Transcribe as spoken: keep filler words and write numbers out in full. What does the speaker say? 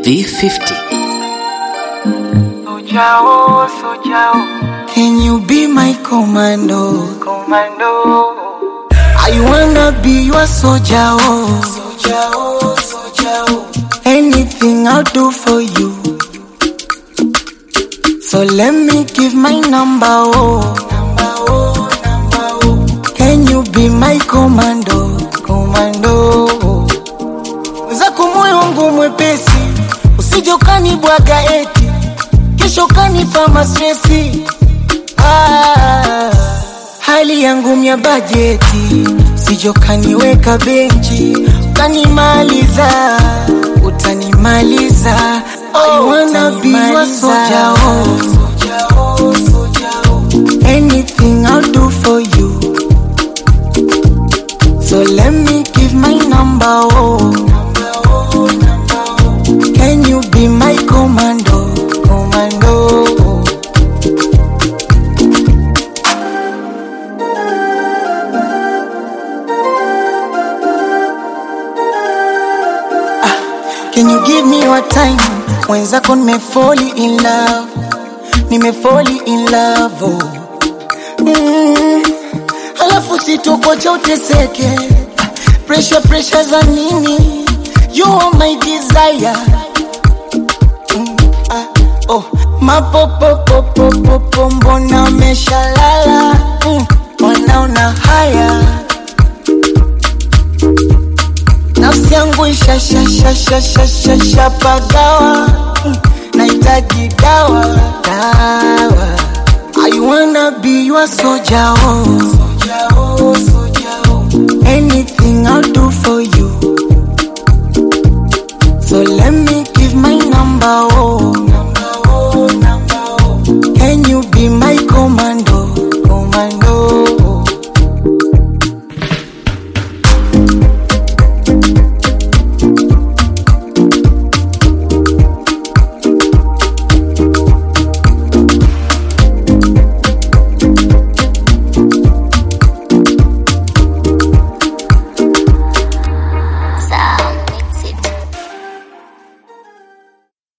B fifty. Sojao, Sojao, Can you be my commando? Commando. I wanna be your soldier, oh. Soldier, oh, soldier, oh. Anything I'll do for you. So let me give my number, oh. Number, oh, number, oh. Can you be my commando? Commando. Zako moyo wangu mwepesi, usije ukanibwaga eti kesho kanipa mastresi. Ah, hali yangu mya bajeti, usije ukaniweka benchi, utanimaliza, utanimaliza. I wanna be your soldier, oh. Soldier, oh, soldier, oh. Anything I'll do for you. So let me give my number, oh. Number, oh, number, oh. Can you be my commando? Commando. Ah, can you give me your time? Mwenzako nimefall in love, nimefall in love, oh. Mm. Alafu sitokocha uteseke, pressure pressure za nini? You are my desire. Mm, ah, oh, mapopopopopopo mbona umeshalala? Mm, wanaona haya, nafsi yangu isha sha sha sha sha sha sha pagawa. Mm, nahitaji dawa, dawa. I wanna be your soldier, oh. Soldier, oh, soldier, oh. Anything I'll do for you. So let me give my number, oh.